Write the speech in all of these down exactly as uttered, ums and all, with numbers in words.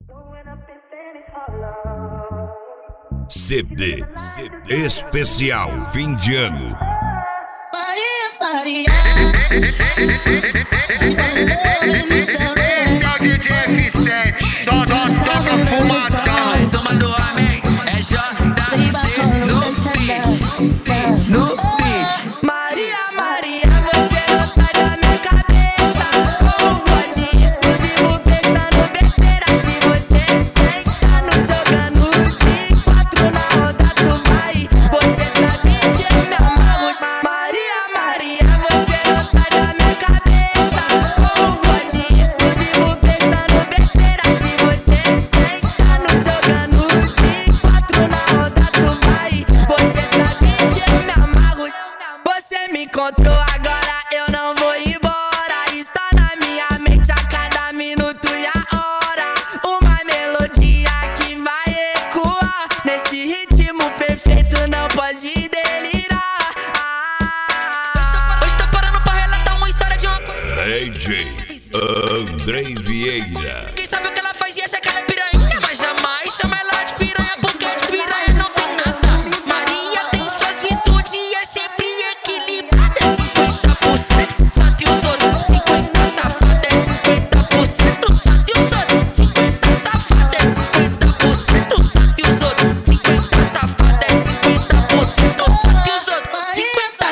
C D, C D especial fim de ano. Maria, Esse é o D J F sete, só, só toca fumadão. Mais uma do homem, é J C no beat, no beat. Maria, Maria, você não sai da minha cabeça. Como pode isso? Vivo pensando besteira de você. Sentando, jogando de quatro na roda, tu vai. Você sabe que eu me amarro. Maria, Maria, você não sai da minha cabeça. Como pode isso? Vivo pensando besteira de você. Sentando, jogando de quatro na roda, tu vai. Você sabe que eu me amarro. Você me encontrou agora, eu não vou embora. Está na minha mente a cada minuto e a hora. Uma melodia que vai ecoar. Nesse ritmo perfeito não pode delirar. Ah, Hoje tá parando pra relatar uma história de uma coisa. D J Andrei Vieira. Quem sabe o que ela faz e acha que ela é piranha, mas jamais chama ela de piranha, porque de piranha não tem nada. Maria tem suas virtudes e é sempre equilibrada. É cinquenta por cento santo e os outros cinquenta safada. É cinquenta por cento santo e os outros cinquenta safada. É cinquenta por cento santo e os outros cinquenta safada. É cinquenta por cento santo e os outros cinquenta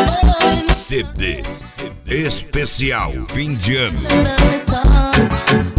safada. C D, C D especial fim de ano. ah, ah.